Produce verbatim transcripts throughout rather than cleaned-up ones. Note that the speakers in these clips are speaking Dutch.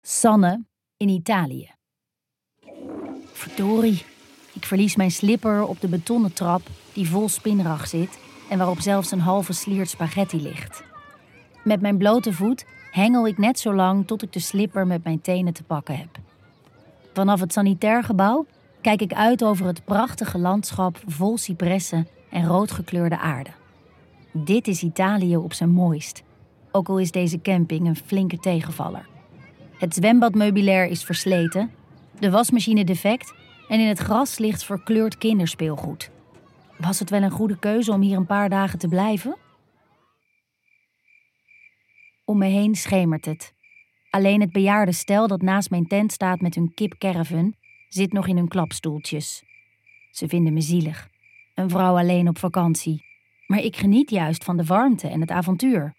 Sanne in Italië. Verdorie, ik verlies mijn slipper op de betonnen trap die vol spinrag zit en waarop zelfs een halve sliert spaghetti ligt. Met mijn blote voet hengel ik net zo lang tot ik de slipper met mijn tenen te pakken heb. Vanaf het sanitair gebouw kijk ik uit over het prachtige landschap vol cipressen en roodgekleurde aarde. Dit is Italië op zijn mooist, ook al is deze camping een flinke tegenvaller. Het zwembadmeubilair is versleten, de wasmachine defect en in het gras ligt verkleurd kinderspeelgoed. Was het wel een goede keuze om hier een paar dagen te blijven? Om me heen schemert het. Alleen het bejaarde stel dat naast mijn tent staat met hun kipcaravan zit nog in hun klapstoeltjes. Ze vinden me zielig. Een vrouw alleen op vakantie. Maar ik geniet juist van de warmte en het avontuur.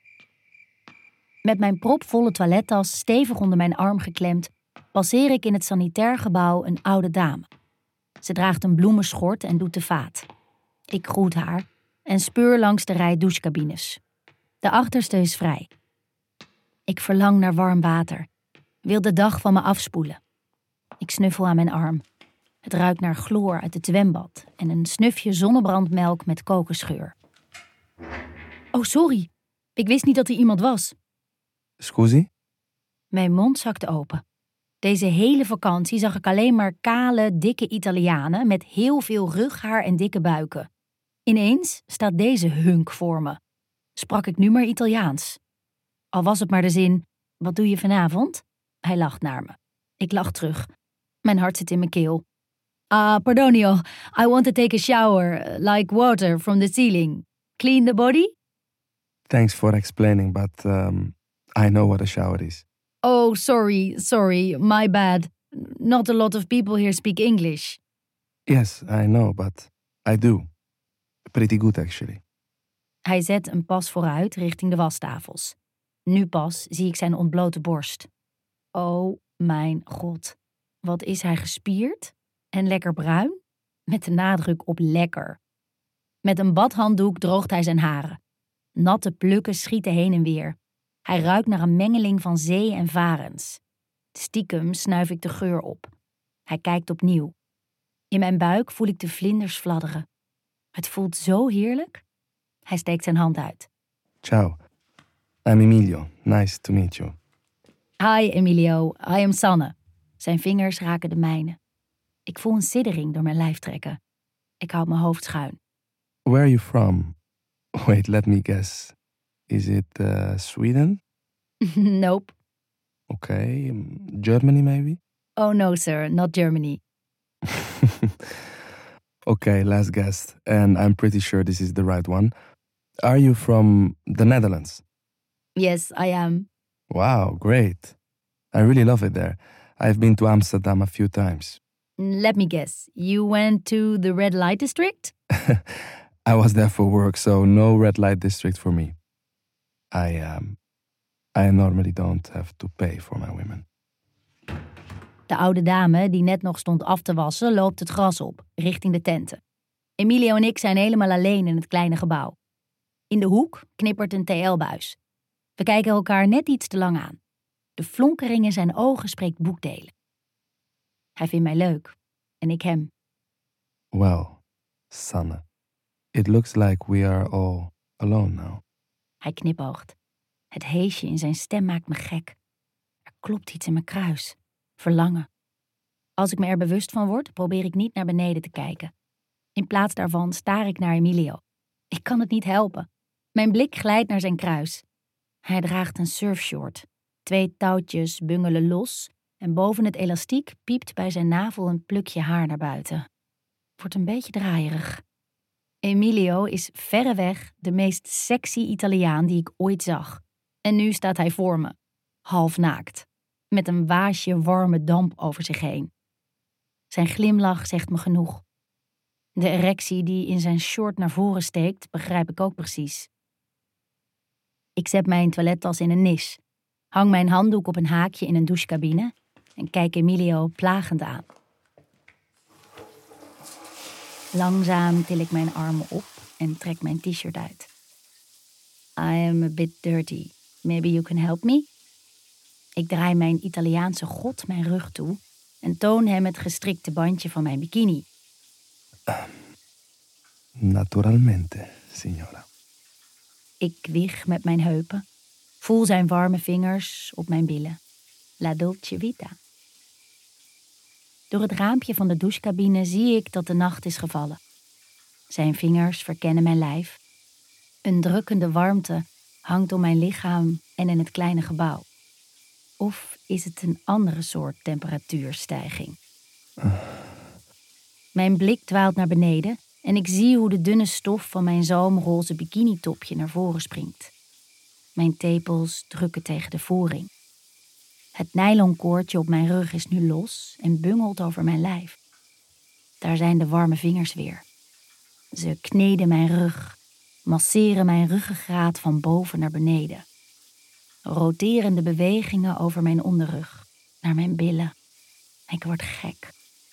Met mijn propvolle toilettas stevig onder mijn arm geklemd, passeer ik in het sanitair gebouw een oude dame. Ze draagt een bloemenschort en doet de vaat. Ik groet haar en speur langs de rij douchecabines. De achterste is vrij. Ik verlang naar warm water, wil de dag van me afspoelen. Ik snuffel aan mijn arm. Het ruikt naar chloor uit het zwembad en een snufje zonnebrandmelk met kokosgeur. Oh, sorry. Ik wist niet dat er iemand was. Scusi? Mijn mond zakte open. Deze hele vakantie zag ik alleen maar kale, dikke Italianen met heel veel rughaar en dikke buiken. Ineens staat deze hunk voor me. Sprak ik nu maar Italiaans? Al was het maar de zin, wat doe je vanavond? Hij lacht naar me. Ik lach terug. Mijn hart zit in mijn keel. Ah, pardonio, I want to take a shower, like water from the ceiling. Clean the body? Thanks for explaining, but um, I know what a shower is. Oh, sorry, sorry, my bad. Not a lot of people here speak English. Yes, I know, but I do. Pretty good, actually. Hij zet een pas vooruit richting de wastafels. Nu pas zie ik zijn ontblote borst. Oh mijn god, wat is hij gespierd en lekker bruin? Met de nadruk op lekker. Met een badhanddoek droogt hij zijn haren. Natte plukken schieten heen en weer. Hij ruikt naar een mengeling van zee en varens. Stiekem snuif ik de geur op. Hij kijkt opnieuw. In mijn buik voel ik de vlinders fladderen. Het voelt zo heerlijk. Hij steekt zijn hand uit. Ciao, I'm Emilio. Nice to meet you. Hi Emilio, I am Sanne. Zijn vingers raken de mijne. Ik voel een siddering door mijn lijf trekken. Ik houd mijn hoofd schuin. Where are you from? Wait, let me guess. Is it uh, Sweden? Nope. Okay, Germany maybe? Oh no sir, not Germany. Okay, last guess. And I'm pretty sure this is the right one. Are you from the Netherlands? Yes, I am. Wow, great. I really love it there. I've been to Amsterdam a few times. Let me guess, you went to the red light district? I was there for work, so no red light district for me. I um, I normally don't have to pay for my women. De oude dame, die net nog stond af te wassen, loopt het gras op, richting de tenten. Emilio en ik zijn helemaal alleen in het kleine gebouw. In de hoek knippert een T L-buis. We kijken elkaar net iets te lang aan. De flonkering in zijn ogen spreekt boekdelen. Hij vindt mij leuk. En ik hem. Well, Sanne, it looks like we are all alone now. Hij knipoogt. Het heesje in zijn stem maakt me gek. Er klopt iets in mijn kruis. Verlangen. Als ik me er bewust van word, probeer ik niet naar beneden te kijken. In plaats daarvan staar ik naar Emilio. Ik kan het niet helpen. Mijn blik glijdt naar zijn kruis. Hij draagt een surfshort. Twee touwtjes bungelen los en boven het elastiek piept bij zijn navel een plukje haar naar buiten. Wordt een beetje draaierig. Emilio is verreweg de meest sexy Italiaan die ik ooit zag. En nu staat hij voor me, half naakt, met een waasje warme damp over zich heen. Zijn glimlach zegt me genoeg. De erectie die in zijn short naar voren steekt, begrijp ik ook precies. Ik zet mijn toilettas in een nis, hang mijn handdoek op een haakje in een douchecabine en kijk Emilio plagend aan. Langzaam til ik mijn armen op en trek mijn t-shirt uit. I am a bit dirty. Maybe you can help me? Ik draai mijn Italiaanse god mijn rug toe en toon hem het gestrikte bandje van mijn bikini. Naturalmente, signora. Ik wieg met mijn heupen, voel zijn warme vingers op mijn billen. La dolce vita. Door het raampje van de douchecabine zie ik dat de nacht is gevallen. Zijn vingers verkennen mijn lijf. Een drukkende warmte hangt om mijn lichaam en in het kleine gebouw. Of is het een andere soort temperatuurstijging? Uh. Mijn blik dwaalt naar beneden en ik zie hoe de dunne stof van mijn zalmroze bikinitopje naar voren springt. Mijn tepels drukken tegen de voering. Het nylonkoordje op mijn rug is nu los en bungelt over mijn lijf. Daar zijn de warme vingers weer. Ze kneden mijn rug, masseren mijn ruggengraat van boven naar beneden. Roterende bewegingen over mijn onderrug, naar mijn billen. Ik word gek.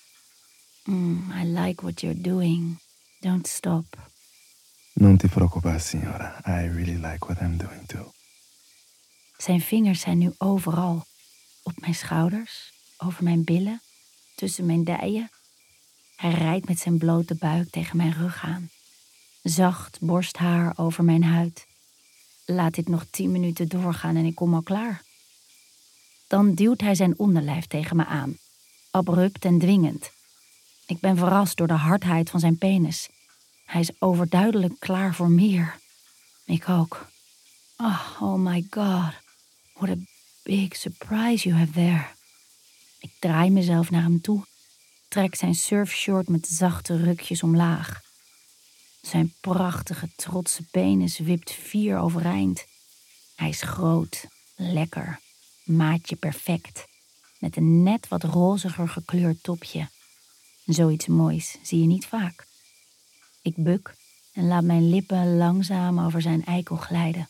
Mm, I like what you're doing. Don't stop. Non ti preoccupare, signora. I really like what I'm doing too. Zijn vingers zijn nu overal. Op mijn schouders, over mijn billen, tussen mijn dijen. Hij rijdt met zijn blote buik tegen mijn rug aan. Zacht borsthaar over mijn huid. Laat dit nog tien minuten doorgaan en ik kom al klaar. Dan duwt hij zijn onderlijf tegen me aan. Abrupt en dwingend. Ik ben verrast door de hardheid van zijn penis. Hij is overduidelijk klaar voor meer. Ik ook. Oh, oh my god. What a big surprise you have there. Ik draai mezelf naar hem toe. Trek zijn surfshort met zachte rukjes omlaag. Zijn prachtige, trotse penis wipt fier overeind. Hij is groot, lekker, maatje perfect. Met een net wat roziger gekleurd topje. Zoiets moois zie je niet vaak. Ik buk en laat mijn lippen langzaam over zijn eikel glijden.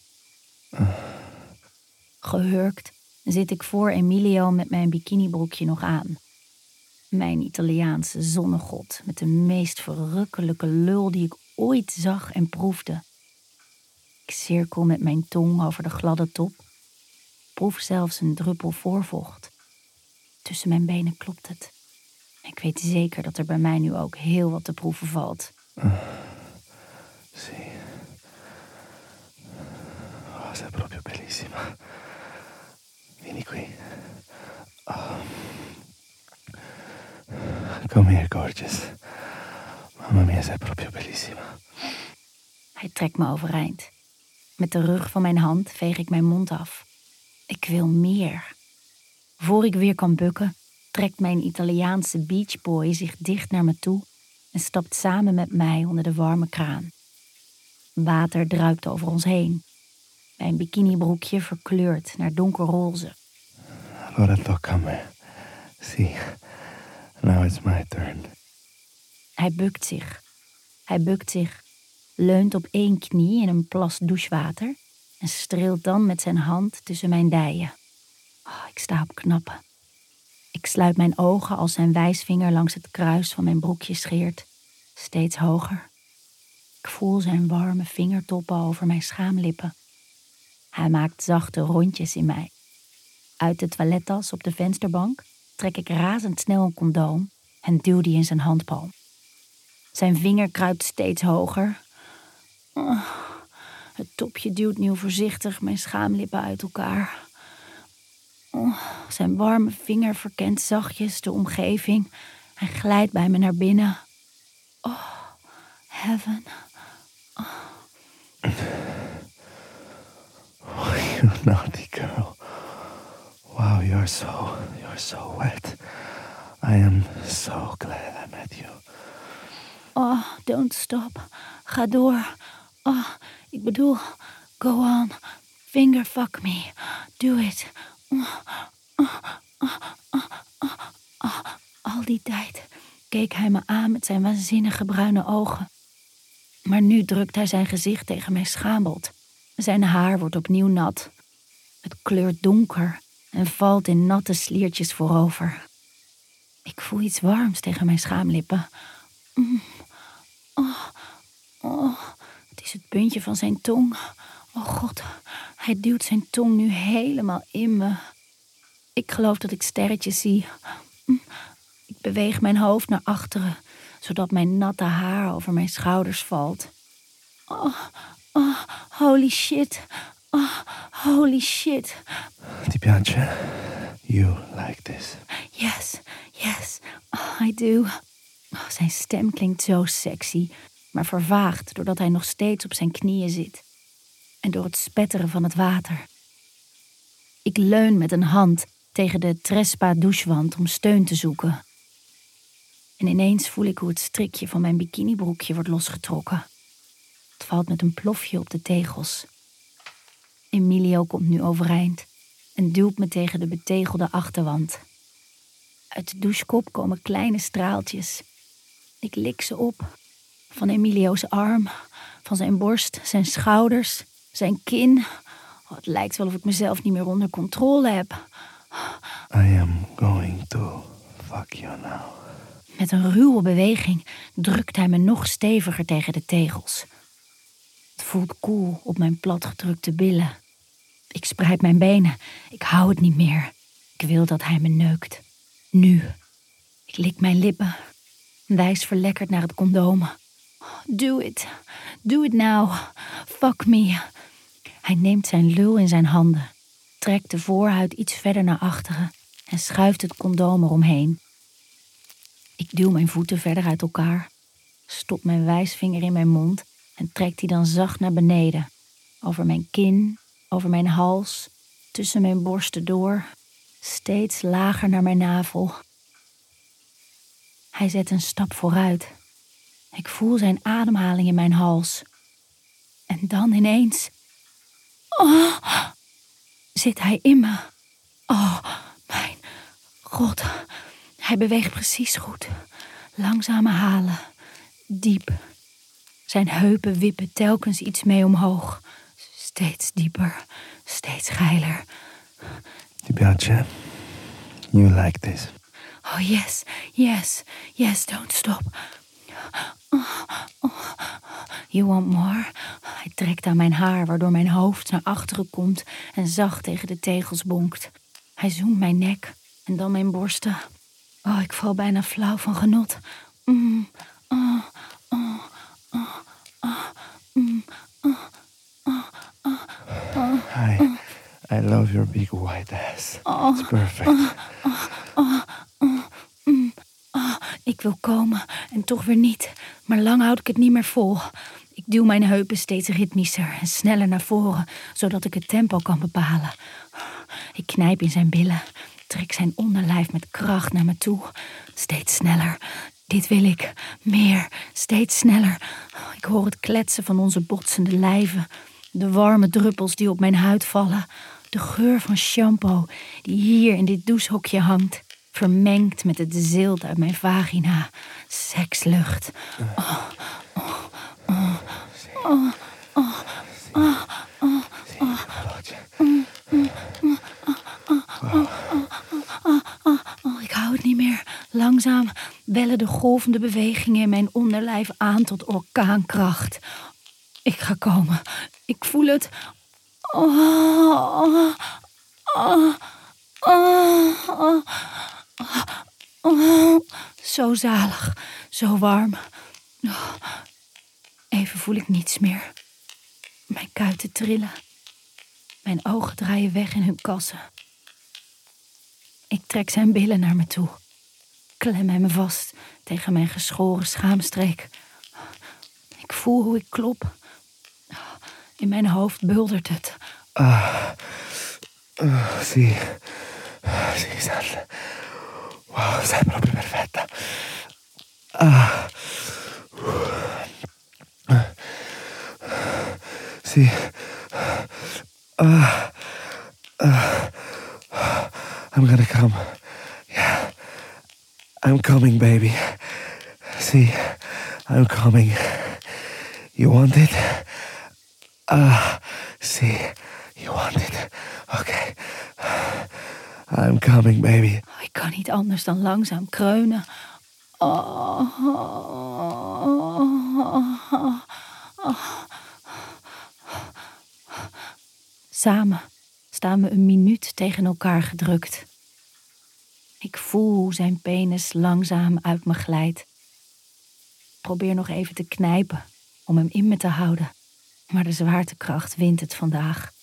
Gehurkt zit ik voor Emilio met mijn bikinibroekje nog aan. Mijn Italiaanse zonnegod met de meest verrukkelijke lul die ik ooit zag en proefde. Ik cirkel met mijn tong over de gladde top. Proef zelfs een druppel voorvocht. Tussen mijn benen klopt het. Ik weet zeker dat er bij mij nu ook heel wat te proeven valt. Uh, sì. Oh, sei proprio bellissima. Vieni qui. Oh. Come here, gorgeous. Mamma mia, sei proprio bellissima. Hij trekt me overeind. Met de rug van mijn hand veeg ik mijn mond af. Ik wil meer. Voor ik weer kan bukken, trekt mijn Italiaanse beachboy zich dicht naar me toe en stapt samen met mij onder de warme kraan. Water druipt over ons heen. Mijn bikinibroekje verkleurt naar donkerroze. Allora tocca a me. Sì. Now it's my turn. Hij bukt zich. Hij bukt zich, leunt op één knie in een plas douchewater en streelt dan met zijn hand tussen mijn dijen. Oh, ik sta op knappen. Ik sluit mijn ogen als zijn wijsvinger langs het kruis van mijn broekje scheert, steeds hoger. Ik voel zijn warme vingertoppen over mijn schaamlippen. Hij maakt zachte rondjes in mij. Uit de toilettas op de vensterbank trek ik razendsnel een condoom en duw die in zijn handpalm. Zijn vinger kruipt steeds hoger. Oh, het topje duwt nu voorzichtig mijn schaamlippen uit elkaar. Oh, zijn warme vinger verkent zachtjes de omgeving en glijdt bij me naar binnen. Oh, heaven. Oh. Oh, you naughty girl. Wow, you're so, you're so wet. I am so glad I met you. Oh, don't stop. Ga door. Oh, ik bedoel, go on. Finger fuck me. Do it. Oh, oh, oh, oh, oh, oh. Al die tijd keek hij me aan met zijn waanzinnige bruine ogen. Maar nu drukt hij zijn gezicht tegen mijn schaambod. Zijn haar wordt opnieuw nat. Het kleurt donker en valt in natte sliertjes voorover. Ik voel iets warms tegen mijn schaamlippen. Mm. Oh, oh, het is het puntje van zijn tong. Oh god, hij duwt zijn tong nu helemaal in me. Ik geloof dat ik sterretjes zie. Ik beweeg mijn hoofd naar achteren, zodat mijn natte haar over mijn schouders valt. Oh, oh, holy shit. Oh, holy shit. Ti piace? You like this? Yes, yes, oh, I do. Oh, zijn stem klinkt zo sexy, maar vervaagd doordat hij nog steeds op zijn knieën zit. En door het spetteren van het water. Ik leun met een hand tegen de Trespa douchewand om steun te zoeken. En ineens voel ik hoe het strikje van mijn bikinibroekje wordt losgetrokken. Het valt met een plofje op de tegels. Emilio komt nu overeind en duwt me tegen de betegelde achterwand. Uit de douchekop komen kleine straaltjes. Ik lik ze op. Van Emilio's arm, van zijn borst, zijn schouders, zijn kin. Oh, het lijkt wel of ik mezelf niet meer onder controle heb. I am going to fuck you now. Met een ruwe beweging drukt hij me nog steviger tegen de tegels. Het voelt koel op mijn platgedrukte billen. Ik spreid mijn benen. Ik hou het niet meer. Ik wil dat hij me neukt. Nu. Ik lik mijn lippen. Wijs verlekkerd naar het condoom. Do it. Do it now. Fuck me. Hij neemt zijn lul in zijn handen. Trekt de voorhuid iets verder naar achteren. En schuift het condoom eromheen. Ik duw mijn voeten verder uit elkaar. Stop mijn wijsvinger in mijn mond. En trek die dan zacht naar beneden. Over mijn kin. Over mijn hals. Tussen mijn borsten door. Steeds lager naar mijn navel. Hij zet een stap vooruit. Ik voel zijn ademhaling in mijn hals. En dan ineens... Oh, zit hij in me. Oh, mijn god. Hij beweegt precies goed. Langzame halen. Diep. Zijn heupen wippen telkens iets mee omhoog. Steeds dieper. Steeds geiler. Ti piace? You like this? Oh, yes, yes, yes, don't stop. Oh, oh. You want more? Hij trekt aan mijn haar, waardoor mijn hoofd naar achteren komt en zacht tegen de tegels bonkt. Hij zoemt mijn nek en dan mijn borsten. Oh, ik val bijna flauw van genot. Mm, oh, oh, oh, oh, mm, oh, oh, oh, oh, I, I love your big white ass. oh, It's perfect. Oh, oh, oh, oh, mm, oh, ik wil komen en toch weer niet. Maar lang houd ik het niet meer vol. Ik duw mijn heupen steeds ritmischer en sneller naar voren, zodat ik het tempo kan bepalen. Ik knijp in zijn billen, trek zijn onderlijf met kracht naar me toe. Steeds sneller. Dit wil ik. Meer. Steeds sneller. Ik hoor het kletsen van onze botsende lijven. De warme druppels die op mijn huid vallen. De geur van shampoo die hier in dit douchehokje hangt. Vermengd met het zilt uit mijn vagina. Sekslucht. Oh, oh, oh, oh, oh, oh, oh, oh. Oh, ik hou het niet meer. Langzaam wellen de golvende bewegingen in mijn onderlijf aan tot orkaankracht. Ik ga komen. Ik voel het. Oh, oh, oh, oh, oh, oh. Zo zalig, zo warm. Oh. Even voel ik niets meer. Mijn kuiten trillen. Mijn ogen draaien weg in hun kassen. Ik trek zijn billen naar me toe. Klem hem vast tegen mijn geschoren schaamstreek. Ik voel hoe ik klop. In mijn hoofd buldert het. Ah, uh, sì, sì, Sal. Wow, sei proprio perfetta. Ah, uh, sì, ah, uh, I'm gonna come. Yeah, I'm coming, baby. See, I'm coming. You want it? Ah, see, you want it? Okay. I'm coming, baby. Ik kan niet anders dan langzaam kreunen. Oh, oh, oh, oh. Samen staan we een minuut tegen elkaar gedrukt. Ik voel hoe zijn penis langzaam uit me glijdt. Probeer nog even te knijpen om hem in me te houden. Maar de zwaartekracht wint het vandaag.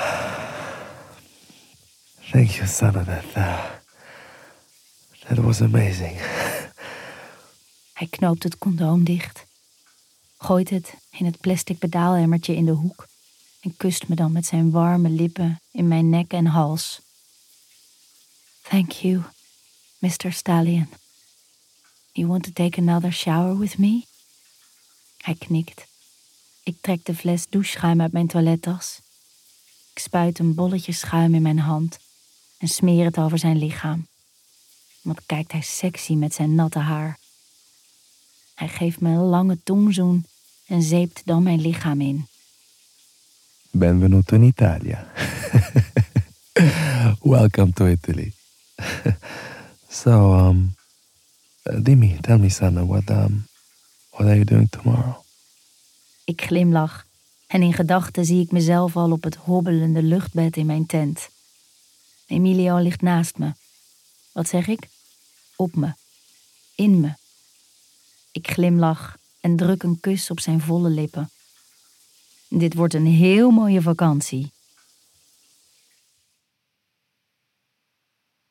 Thank you, son. That, uh, that was amazing. Hij knoopt het condoom dicht. Gooit het in het plastic pedaalemmertje in de hoek. En kust me dan met zijn warme lippen in mijn nek en hals. Thank you, mister Stallion. You want to take another shower with me? Hij knikt. Ik trek de fles doucheschuim uit mijn toilettas. Ik spuit een bolletje schuim in mijn hand en smeer het over zijn lichaam. Wat kijkt hij sexy met zijn natte haar. Hij geeft me een lange tongzoen en zeept dan mijn lichaam in. Benvenuto in Italia. Welcome to Italy. So, um, uh, Dimi, tell me, son, what, um, what are you doing tomorrow? Ik glimlach en in gedachten zie ik mezelf al op het hobbelende luchtbed in mijn tent. Emilio ligt naast me. Wat zeg ik? Op me. In me. Ik glimlach en druk een kus op zijn volle lippen. Dit wordt een heel mooie vakantie.